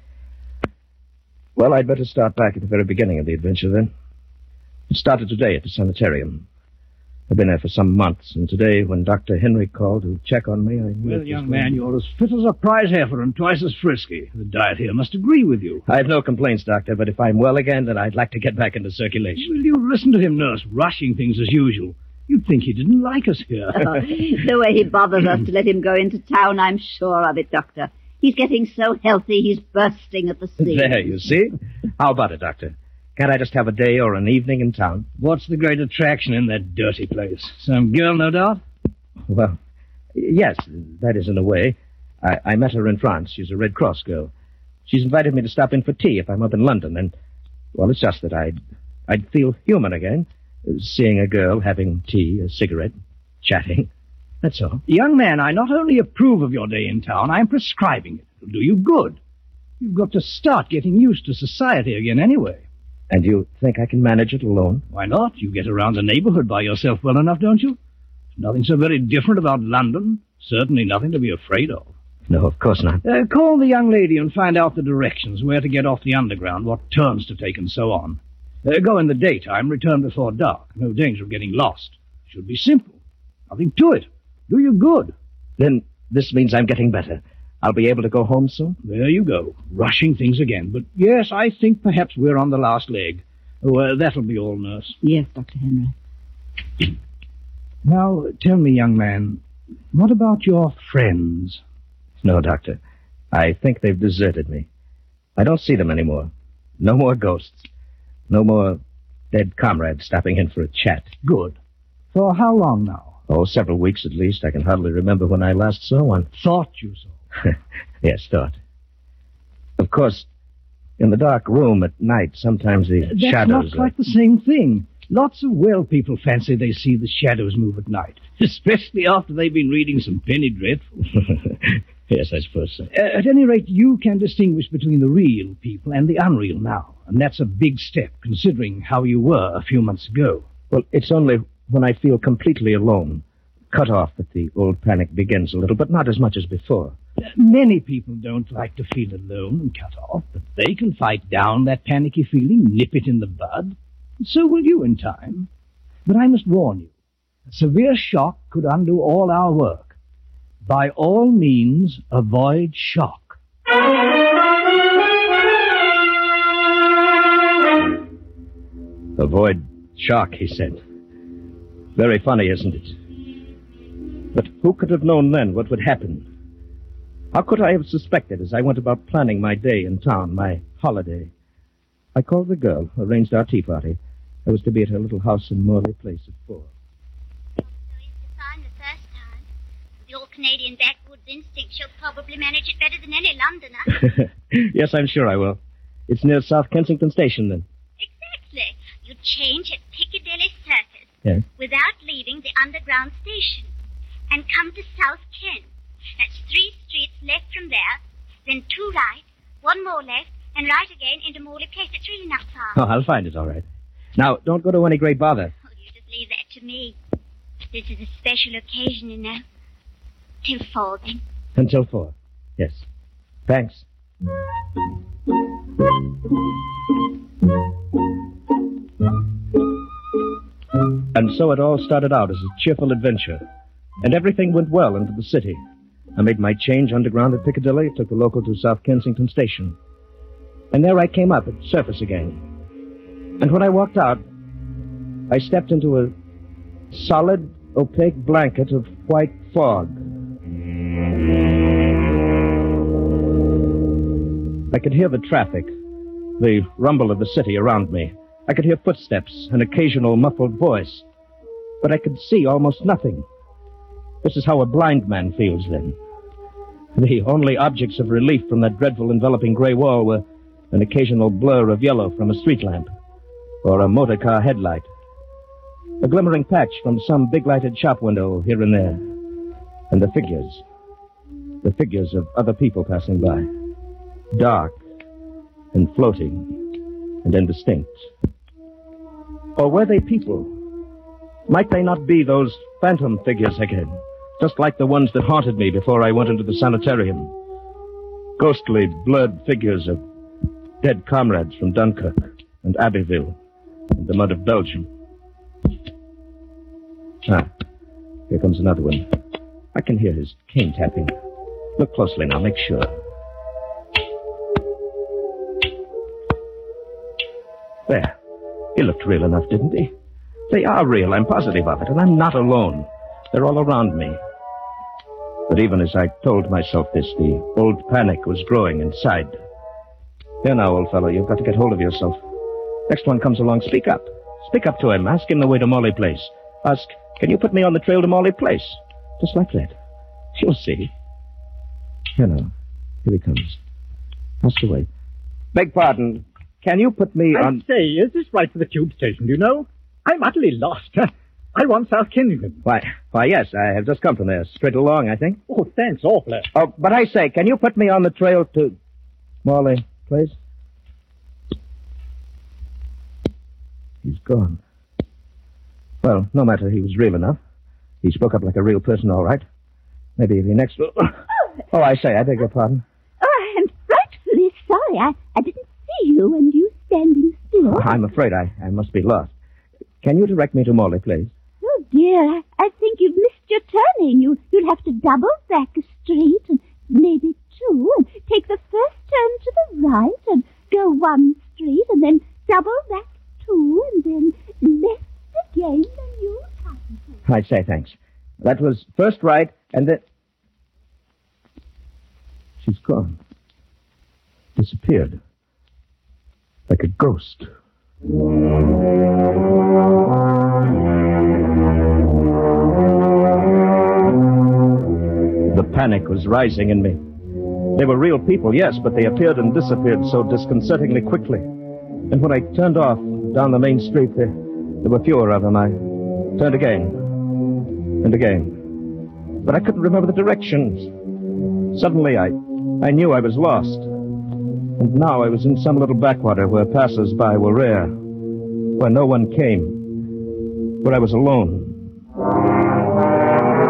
Well, I'd better start back at the very beginning of the adventure, then. It started today at the sanitarium. I've been there for some months, and today, when Dr. Henry called to check on me, I knew... Well, young man, you're as fit as a prize heifer and twice as frisky. The diet here must agree with you. I have no complaints, Doctor, but if I'm well again, then I'd like to get back into circulation. Will you listen to him, nurse, rushing things as usual? You'd think he didn't like us here. The way he bothers us to let him go into town, I'm sure of it, Doctor. He's getting so healthy, he's bursting at the seams. There, you see? How about it, Doctor? Can't I just have a day or an evening in town? What's the great attraction in that dirty place? Some girl, no doubt? Well, yes, that is in a way. I met her in France. She's a Red Cross girl. She's invited me to stop in for tea if I'm up in London, and, well, it's just that I'd feel human again, seeing a girl having tea, a cigarette, chatting. That's all. Young man, I not only approve of your day in town, I'm prescribing it. It'll do you good. You've got to start getting used to society again anyway. And you think I can manage it alone? Why not? You get around the neighborhood by yourself well enough, don't you? There's nothing so very different about London. Certainly nothing to be afraid of. No, of course not. Call the young lady and find out the directions, where to get off the underground, what turns to take, and so on. Go in the daytime, return before dark. No danger of getting lost. Should be simple. Nothing to it. Do you good. Then this means I'm getting better. I'll be able to go home soon? There you go. Rushing things again. But yes, I think perhaps we're on the last leg. That'll be all, nurse. Yes, Dr. Henry. Now, tell me, young man, what about your friends? No, Doctor. I think they've deserted me. I don't see them anymore. No more ghosts. No more dead comrades stopping in for a chat. Good. For how long now? Oh, several weeks at least. I can hardly remember when I last saw one. Thought you saw. Yes, thought. Of course, in the dark room at night, sometimes the shadows... That's not quite the same thing. Lots of well people fancy they see the shadows move at night, especially after they've been reading some penny dreadful. Yes, I suppose so. At any rate, you can distinguish between the real people and the unreal now, and that's a big step, considering how you were a few months ago. Well, it's only when I feel completely alone, cut off that the old panic begins a little, but not as much as before. Many people don't like to feel alone and cut off, but they can fight down that panicky feeling, nip it in the bud. And so will you in time. But I must warn you, a severe shock could undo all our work. By all means, avoid shock. Avoid shock, he said. Very funny, isn't it? But who could have known then what would happen? How could I have suspected as I went about planning my day in town, my holiday? I called the girl, arranged our tea party. I was to be at her little house in Morley Place at 4. So easy to find the first time. The old Canadian backwoods instinct, she'll probably manage it better than any Londoner. Yes, I'm sure I will. It's near South Kensington Station, then. Exactly. You change at Piccadilly Circus. Yes. Without leaving the underground station. And come to South Kent. That's 3 streets left from there, then 2 right, 1 more left, and right again into Morley Place. It's really not far. Oh, I'll find it, all right. Now, don't go to any great bother. Oh, you just leave that to me. This is a special occasion, you know. Till 4, then. Until 4. Yes. Thanks. And so it all started out as a cheerful adventure. And everything went well into the city. I made my change underground at Piccadilly, took the local to South Kensington Station. And there I came up at surface again. And when I walked out, I stepped into a solid, opaque blanket of white fog. I could hear the traffic, the rumble of the city around me. I could hear footsteps, an occasional muffled voice. But I could see almost nothing. This is how a blind man feels then. The only objects of relief from that dreadful enveloping gray wall were an occasional blur of yellow from a street lamp or a motor car headlight, a glimmering patch from some big lighted shop window here and there, and the figures of other people passing by, dark and floating and indistinct. Or were they people? Might they not be those phantom figures again, just like the ones that haunted me before I went into the sanitarium? Ghostly, blurred figures of dead comrades from Dunkirk and Abbeville and the mud of Belgium. Ah, here comes another one. I can hear his cane tapping. Look closely now, make sure. There. He looked real enough, didn't he? They are real, I'm positive of it, and I'm not alone. They're all around me. But even as I told myself this, the old panic was growing inside. Here now, old fellow, you've got to get hold of yourself. Next one comes along, speak up. Speak up to him. Ask him the way to Morley Place. Ask, can you put me on the trail to Morley Place? Just like that. You'll see. Here now. Here he comes. Ask away. Beg pardon. Can you put me on... I say, is this right for the tube station, do you know? I'm utterly lost. I want South Kensington. Why, yes, I have just come from there. Straight along, I think. Oh, thanks awfully. Oh, but I say, can you put me on the trail to Morley Place? He's gone. Well, no matter, he was real enough. He spoke up like a real person, all right. Maybe the next... Oh, I say, I beg your pardon. Oh, I'm frightfully sorry. I didn't see you and you standing still. Oh, I'm afraid I must be lost. Can you direct me to Morley Place? Oh, dear, I think you've missed your turning. You'll have to double back a street and maybe 2 and take the first turn to the right and go 1 street and then double back 2 and then left again and you'll come. I say, thanks. That was first right and then... She's gone. Disappeared. Like a ghost. The panic was rising in me. They were real people, yes, but they appeared and disappeared so disconcertingly quickly. And when I turned off down the main street, there were fewer of them. I turned again and again. But I couldn't remember the directions. Suddenly, I knew I was lost. And now I was in some little backwater where passers-by were rare, where no one came, where I was alone.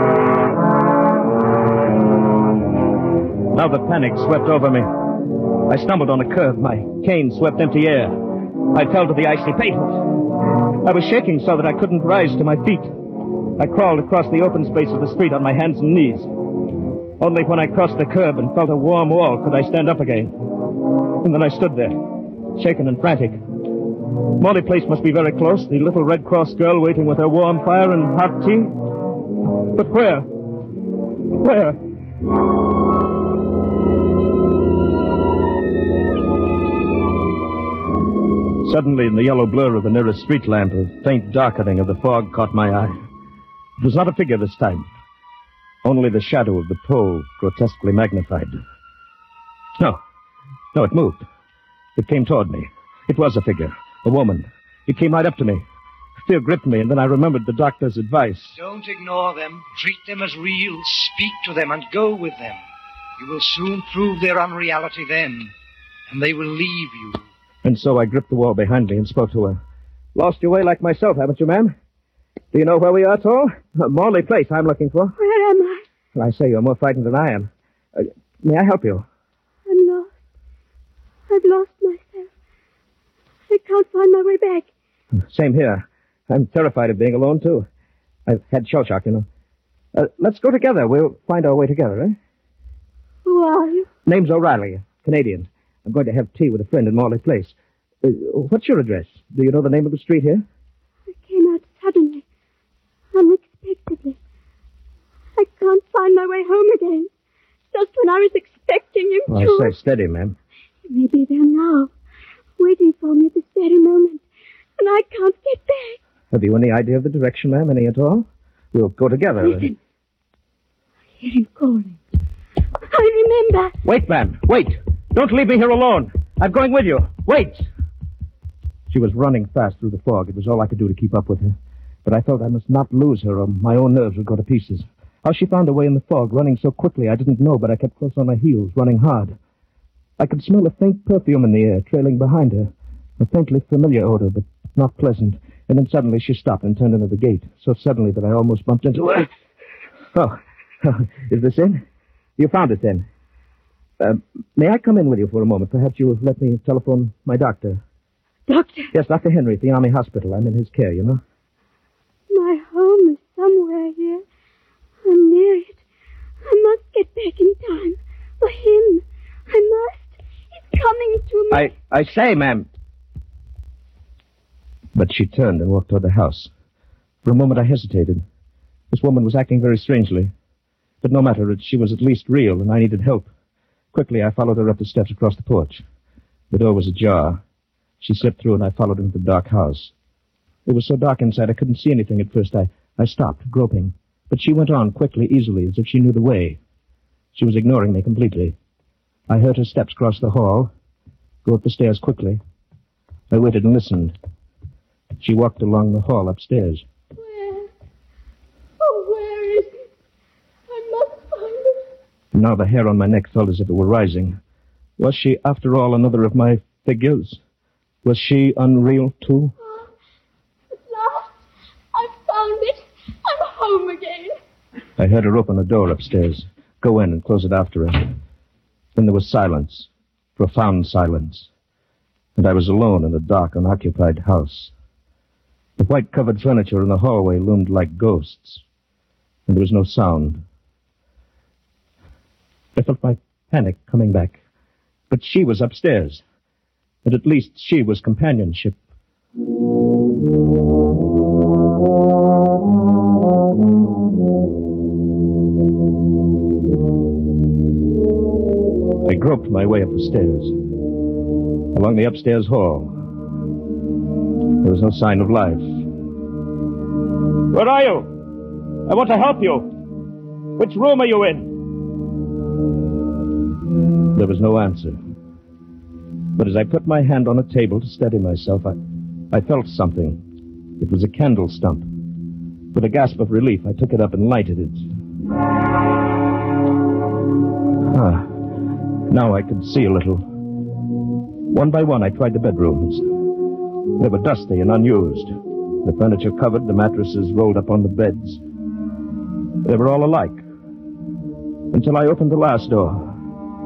Now the panic swept over me. I stumbled on a curb. My cane swept empty air. I fell to the icy pavement. I was shaking so that I couldn't rise to my feet. I crawled across the open space of the street on my hands and knees. Only when I crossed the curb and felt a warm wall could I stand up again. And then I stood there, shaken and frantic. Morley Place must be very close, the little Red Cross girl waiting with her warm fire and hot tea. But where? Where? Suddenly, in the yellow blur of the nearest street lamp, a faint darkening of the fog caught my eye. It was not a figure this time. Only the shadow of the pole, grotesquely magnified. No, it moved. It came toward me. It was a figure, a woman. It came right up to me. Fear gripped me, and then I remembered the doctor's advice. Don't ignore them. Treat them as real. Speak to them and go with them. You will soon prove their unreality then, and they will leave you. And so I gripped the wall behind me and spoke to her. Lost your way like myself, haven't you, ma'am? Do you know where we are, Tall? Morley Place I'm looking for. Where am I? Well, I say you're more frightened than I am. May I help you? I'm lost. I've lost myself. I can't find my way back. Same here. I'm terrified of being alone, too. I've had shell shock, you know. Let's go together. We'll find our way together, eh? Who are you? Name's O'Reilly, Canadian. I'm going to have tea with a friend in Morley Place. What's your address? Do you know the name of the street here? I came out suddenly, unexpectedly. I can't find my way home again. Just when I was expecting you to... I say steady, ma'am. You may be there now, waiting for me at this very moment, and I can't get back. Have you any idea of the direction, ma'am? Any at all? We'll go together. Listen. I hear him calling. I remember. Wait, ma'am. Wait. Don't leave me here alone. I'm going with you. Wait. She was running fast through the fog. It was all I could do to keep up with her. But I felt I must not lose her or my own nerves would go to pieces. How she found her way in the fog, running so quickly, I didn't know, but I kept close on my heels, running hard. I could smell a faint perfume in the air, trailing behind her. A faintly familiar odor, but not pleasant. And then suddenly she stopped and turned into the gate, so suddenly that I almost bumped into her. Oh, is this it? You found it then. May I come in with you for a moment? Perhaps you will let me telephone my doctor. Doctor? Yes, Dr. Henry at the Army Hospital. I'm in his care, you know. My home is somewhere here. I'm near it. I must get back in time. For him. I must. He's coming to me. I say, ma'am. But she turned and walked toward the house. For a moment I hesitated. This woman was acting very strangely. But no matter, she was at least real, and I needed help. Quickly, I followed her up the steps across the porch. The door was ajar. She slipped through, and I followed her into the dark house. It was so dark inside I couldn't see anything at first. I stopped, groping. But she went on quickly, easily, as if she knew the way. She was ignoring me completely. I heard her steps cross the hall, go up the stairs quickly. I waited and listened. She walked along the hall upstairs. Where? Oh, where is it? I must find it. Now the hair on my neck felt as if it were rising. Was she, after all, another of my figures? Was she unreal, too? Oh, at last, I found it. I'm home again. I heard her open a door upstairs, go in and close it after her. Then there was silence, profound silence. And I was alone in a dark, unoccupied house. The white-covered furniture in the hallway loomed like ghosts. And there was no sound. I felt my panic coming back. But she was upstairs. And at least she was companionship. I groped my way up the stairs. Along the upstairs hall. There was no sign of life. Where are you? I want to help you. Which room are you in? There was no answer. But as I put my hand on a table to steady myself, I felt something. It was a candle stump. With a gasp of relief, I took it up and lighted it. Now I could see a little. One by one, I tried the bedrooms. They were dusty and unused. The furniture covered, the mattresses rolled up on the beds. They were all alike. Until I opened the last door.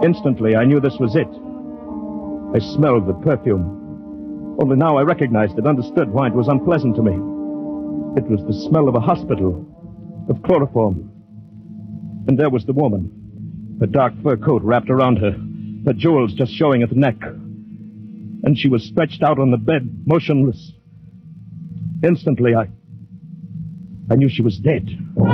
Instantly, I knew this was it. I smelled the perfume. Only now I recognized it, understood why it was unpleasant to me. It was the smell of a hospital, of chloroform. And there was the woman, her dark fur coat wrapped around her, her jewels just showing at the neck. And she was stretched out on the bed, motionless. Instantly, I knew she was dead.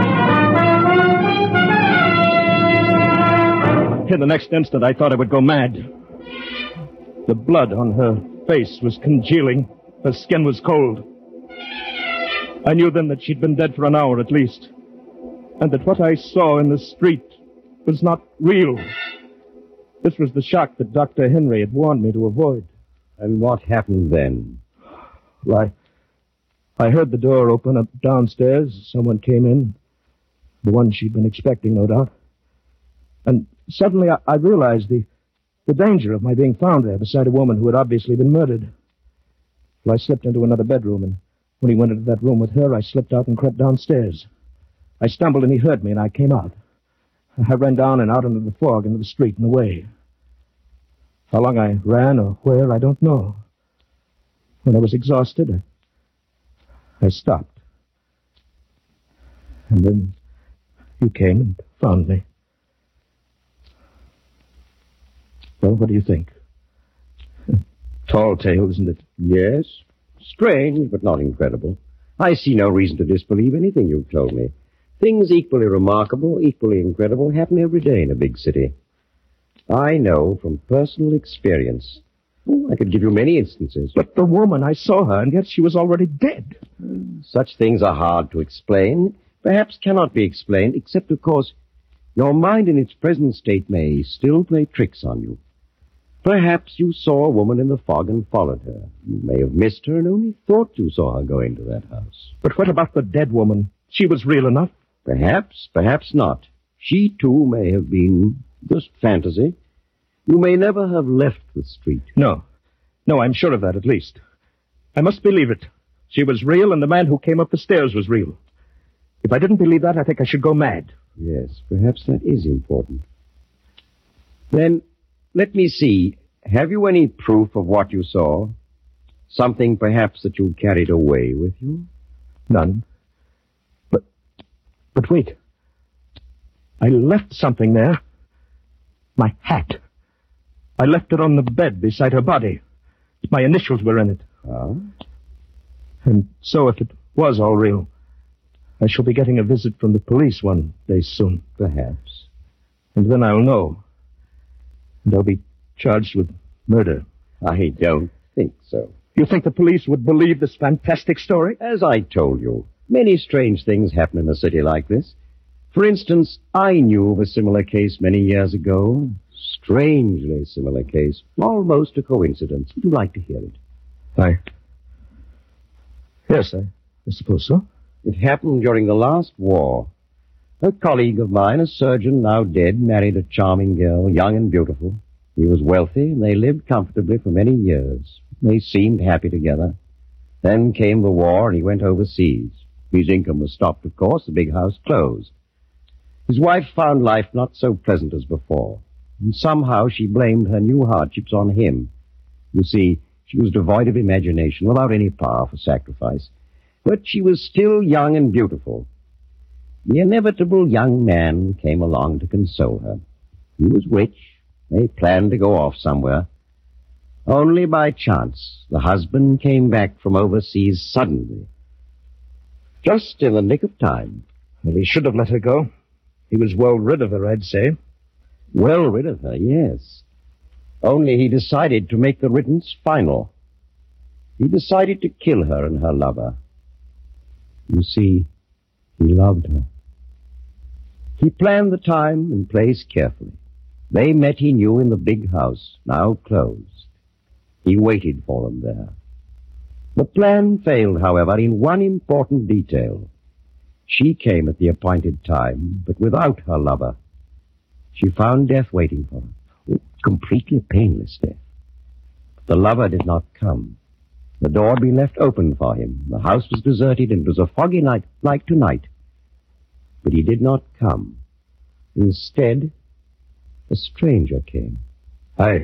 In the next instant, I thought I would go mad. The blood on her face was congealing. Her skin was cold. I knew then that she'd been dead for an hour at least, and that what I saw in the street was not real. This was the shock that Dr. Henry had warned me to avoid. And what happened then? Why, I heard the door open up downstairs. Someone came in. The one she'd been expecting, no doubt. And suddenly I realized the danger of my being found there beside a woman who had obviously been murdered. Well, I slipped into another bedroom, and when he went into that room with her, I slipped out and crept downstairs. I stumbled and he heard me, and I came out. I ran down and out into the fog, into the street and away. How long I ran or where, I don't know. When I was exhausted, I stopped. And then you came and found me. Well, what do you think? Tall tale, isn't it? Yes. Strange, but not incredible. I see no reason to disbelieve anything you've told me. Things equally remarkable, equally incredible, happen every day in a big city. I know from personal experience. I could give you many instances. But the woman, I saw her, and yet she was already dead. Such things are hard to explain, perhaps cannot be explained, except, of course, your mind in its present state may still play tricks on you. Perhaps you saw a woman in the fog and followed her. You may have missed her and only thought you saw her go into that house. But what about the dead woman? She was real enough. Perhaps, perhaps not. She, too, may have been just fantasy. You may never have left the street. No, I'm sure of that, at least. I must believe it. She was real, and the man who came up the stairs was real. If I didn't believe that, I think I should go mad. Yes, perhaps that is important. Then, let me see. Have you any proof of what you saw? Something, perhaps, that you carried away with you? None. But wait. I left something there. My hat. I left it on the bed beside her body. My initials were in it. Ah? And so if it was all real, I shall be getting a visit from the police one day soon. Perhaps. And then I'll know. And I'll be charged with murder. I don't think so. You think the police would believe this fantastic story? As I told you, many strange things happen in a city like this. For instance, I knew of a similar case many years ago. Strangely similar case. Almost a coincidence. Would you like to hear it? Yes, I suppose so. It happened during the last war. A colleague of mine, a surgeon now dead, married a charming girl, young and beautiful. He was wealthy, and they lived comfortably for many years. They seemed happy together. Then came the war, and he went overseas. His income was stopped, of course. The big house closed. His wife found life not so pleasant as before, and somehow she blamed her new hardships on him. You see, she was devoid of imagination, without any power for sacrifice. But she was still young and beautiful. The inevitable young man came along to console her. He was rich. They planned to go off somewhere. Only by chance, the husband came back from overseas suddenly. Just in the nick of time. Well, he should have let her go. He was well rid of her, I'd say. Well rid of her, yes. Only he decided to make the riddance final. He decided to kill her and her lover. You see, he loved her. He planned the time and place carefully. They met, he knew, in the big house, now closed. He waited for them there. The plan failed, however, in one important detail. She came at the appointed time, but without her lover. She found death waiting for her. Completely painless death. But the lover did not come. The door had been left open for him. The house was deserted, and it was a foggy night, like tonight. But he did not come. Instead, A stranger came. Aye.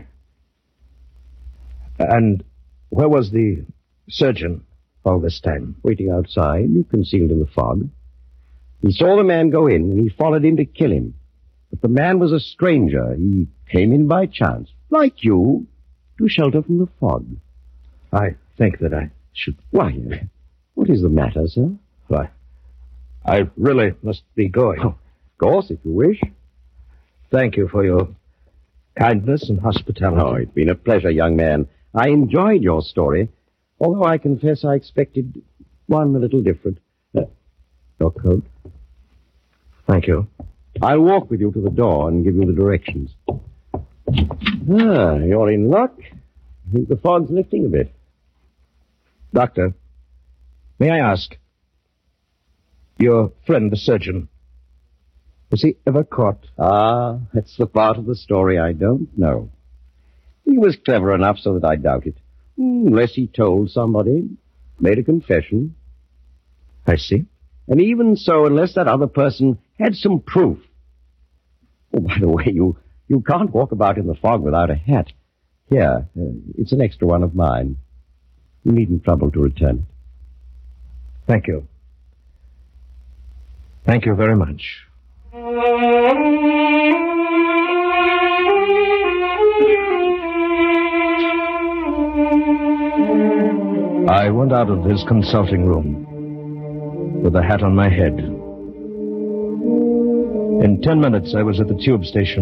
And where was the surgeon all this time? Waiting outside, concealed in the fog. He saw the man go in, and he followed in to kill him. But the man was a stranger. He came in by chance, like you, to shelter from the fog. I think that I should... Why, what is the matter, sir? Why, I really must be going. Oh, of course, if you wish. Thank you for your kindness and hospitality. Oh, it's been a pleasure, young man. I enjoyed your story, although I confess I expected one a little different. Your coat? Thank you. I'll walk with you to the door and give you the directions. You're in luck. I think the fog's lifting a bit. Doctor, may I ask, your friend, the surgeon, was he ever caught? Ah, that's the part of the story I don't know. He was clever enough so that I doubt it. Unless he told somebody, made a confession. I see. And even so, unless that other person had some proof. Oh, by the way, you can't walk about in the fog without a hat. Here, it's an extra one of mine. You needn't trouble to return it. Thank you. Thank you very much. I went out of his consulting room with a hat on my head. In 10 minutes, I was at the tube station.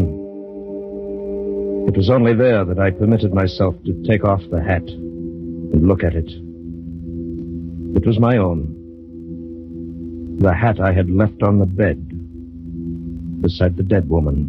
It was only there that I permitted myself to take off the hat and look at it. It was my own. The hat I had left on the bed beside the dead woman.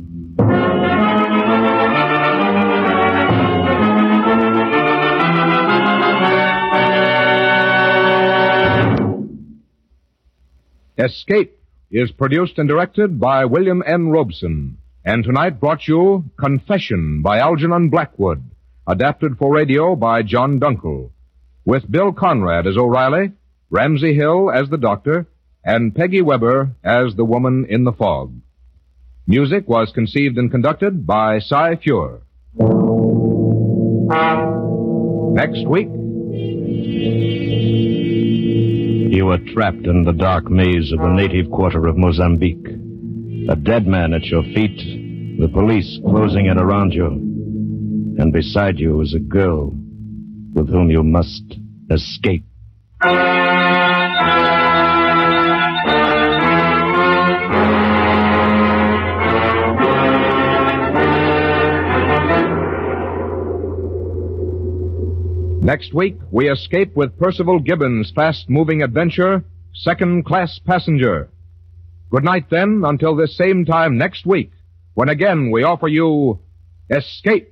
Escape is produced and directed by William N. Robeson, and tonight brought you Confession by Algernon Blackwood, adapted for radio by John Dunkel, with Bill Conrad as O'Reilly, Ramsey Hill as the doctor, and Peggy Weber as the woman in the fog. Music was conceived and conducted by Cy Feuer. Next week... You were trapped in the dark maze of the native quarter of Mozambique. A dead man at your feet, the police closing in around you. And beside you is a girl with whom you must escape. Next week, we escape with Percival Gibbons' fast-moving adventure, Second Class Passenger. Good night, then, until this same time next week, when again we offer you Escape.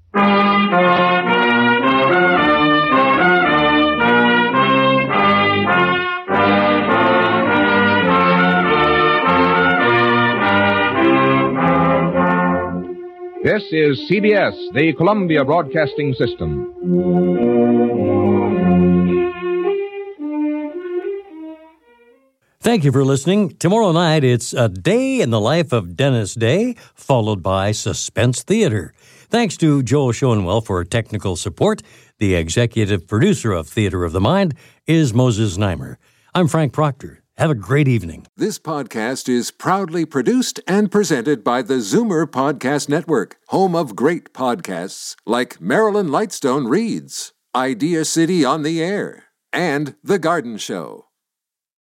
This is CBS, the Columbia Broadcasting System. Thank you for listening. Tomorrow night, it's A Day in the Life of Dennis Day, followed by Suspense Theater. Thanks to Joel Schoenwell for technical support. The executive producer of Theater of the Mind is Moses Neimer. I'm Frank Proctor. Have a great evening. This podcast is proudly produced and presented by the Zoomer Podcast Network, home of great podcasts like Marilyn Lightstone Reads, Idea City on the Air, and The Garden Show.